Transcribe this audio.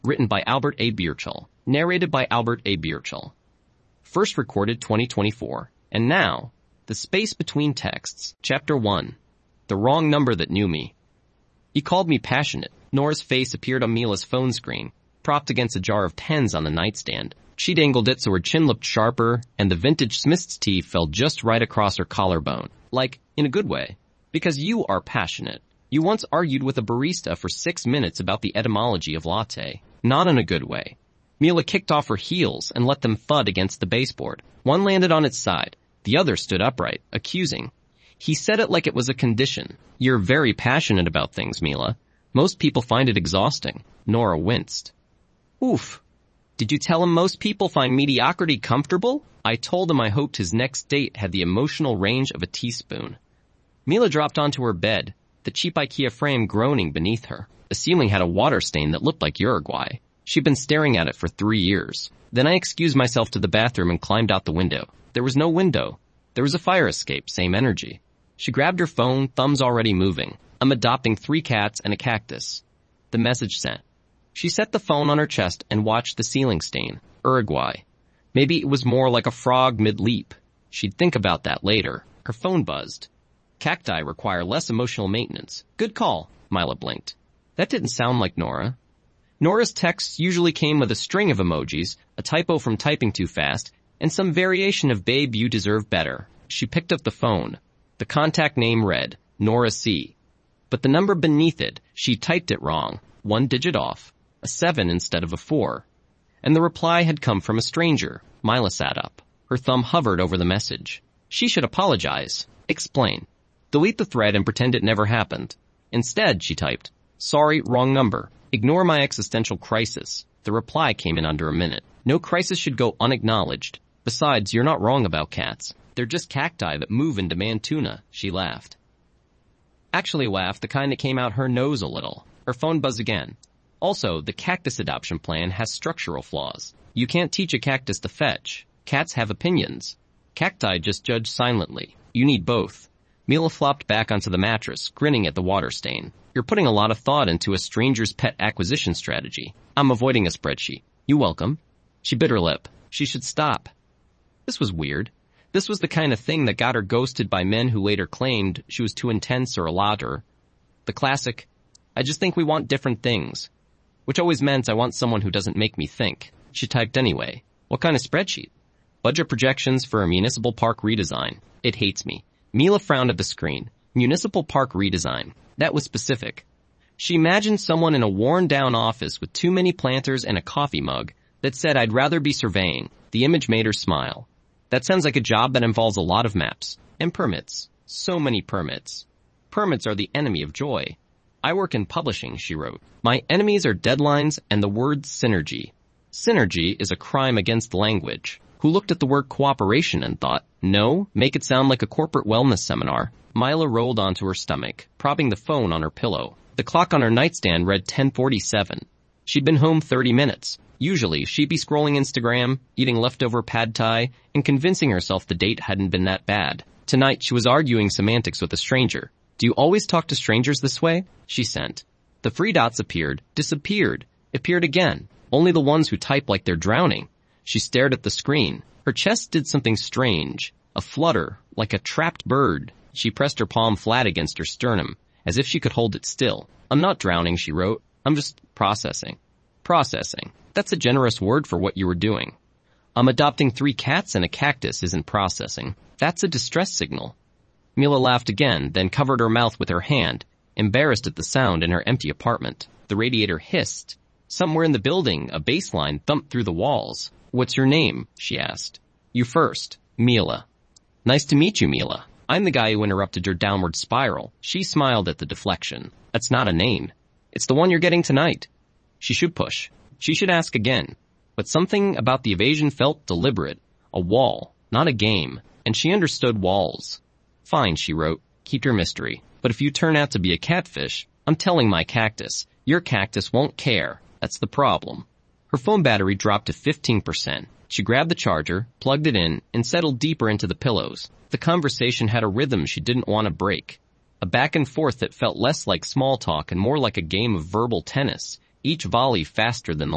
Written by Albert A. Birchall. Narrated by Albert A. Birchall. First recorded 2024. And now, The Space Between Texts. Chapter 1. The Wrong Number That Knew Me. You called me passionate. Nora's face appeared on Mila's phone screen, propped against a jar of tens on the nightstand. She'd angled it so her chin looked sharper, and the vintage Smith's tee fell just right across her collarbone. Like, in a good way. Because you are passionate. You once argued with a barista for 6 minutes about the etymology of latte. Not in a good way. Mila kicked off her heels and let them thud against the baseboard. One landed on its side. The other stood upright, accusing. He said it like it was a condition. You're very passionate about things, Mila. Most people find it exhausting. Nora winced. Oof. Did you tell him most people find mediocrity comfortable? I told him I hoped his next date had the emotional range of a teaspoon. Mila dropped onto her bed, the cheap IKEA frame groaning beneath her. The ceiling had a water stain that looked like Uruguay. She'd been staring at it for 3 years. Then I excused myself to the bathroom and climbed out the window. There was no window. There was a fire escape, same energy. She grabbed her phone, thumbs already moving. I'm adopting 3 cats and a cactus. The message sent. She set the phone on her chest and watched the ceiling stain. Uruguay. Maybe it was more like a frog mid-leap. She'd think about that later. Her phone buzzed. Cacti require less emotional maintenance. Good call, Mila blinked. That didn't sound like Nora. Nora's texts usually came with a string of emojis, a typo from typing too fast, and some variation of babe, you deserve better. She picked up the phone. The contact name read, Nora C. But the number beneath it, she typed it wrong. 1 digit off. A 7 instead of a 4. And the reply had come from a stranger. Mila sat up. Her thumb hovered over the message. She should apologize. Explain. Delete the thread and pretend it never happened. Instead, she typed, sorry, wrong number. Ignore my existential crisis. The reply came in under a minute. No crisis should go unacknowledged. Besides, you're not wrong about cats. They're just cacti that move and demand tuna. She laughed. Actually laughed, the kind that came out her nose a little. Her phone buzzed again. Also, the cactus adoption plan has structural flaws. You can't teach a cactus to fetch. Cats have opinions. Cacti just judge silently. You need both. Mila flopped back onto the mattress, grinning at the water stain. You're putting a lot of thought into a stranger's pet acquisition strategy. I'm avoiding a spreadsheet. You welcome. She bit her lip. She should stop. This was weird. This was the kind of thing that got her ghosted by men who later claimed she was too intense or a lotter. The classic, I just think we want different things. Which always meant I want someone who doesn't make me think. She typed anyway. What kind of spreadsheet? Budget projections for a municipal park redesign. It hates me. Mila frowned at the screen. Municipal park redesign. That was specific. She imagined someone in a worn-down office with too many planters and a coffee mug that said, I'd rather be surveying. The image made her smile. That sounds like a job that involves a lot of maps. And permits. So many permits. Permits are the enemy of joy. I work in publishing, she wrote. My enemies are deadlines and the word synergy. Synergy is a crime against language. Who looked at the word cooperation and thought, no, make it sound like a corporate wellness seminar. Mila rolled onto her stomach, propping the phone on her pillow. The clock on her nightstand read 10:47. She'd been home 30 minutes. Usually, she'd be scrolling Instagram, eating leftover pad thai, and convincing herself the date hadn't been that bad. Tonight, she was arguing semantics with a stranger. Do you always talk to strangers this way? She sent. The 3 dots appeared, disappeared, appeared again. Only the ones who type like they're drowning. She stared at the screen. Her chest did something strange. A flutter, like a trapped bird. She pressed her palm flat against her sternum, as if she could hold it still. I'm not drowning, she wrote. I'm just processing. Processing. That's a generous word for what you were doing. I'm adopting 3 cats and a cactus isn't processing. That's a distress signal. Mila laughed again, then covered her mouth with her hand, embarrassed at the sound in her empty apartment. The radiator hissed. Somewhere in the building, a bass line thumped through the walls. What's your name? She asked. You first. Mila. Nice to meet you, Mila. I'm the guy who interrupted your downward spiral. She smiled at the deflection. That's not a name. It's the one you're getting tonight. She should push. She should ask again. But something about the evasion felt deliberate. A wall, not a game. And she understood walls. Fine, she wrote. Keep your mystery. But if you turn out to be a catfish, I'm telling my cactus. Your cactus won't care. That's the problem. Her phone battery dropped to 15%. She grabbed the charger, plugged it in, and settled deeper into the pillows. The conversation had a rhythm she didn't want to break. A back and forth that felt less like small talk and more like a game of verbal tennis, each volley faster than the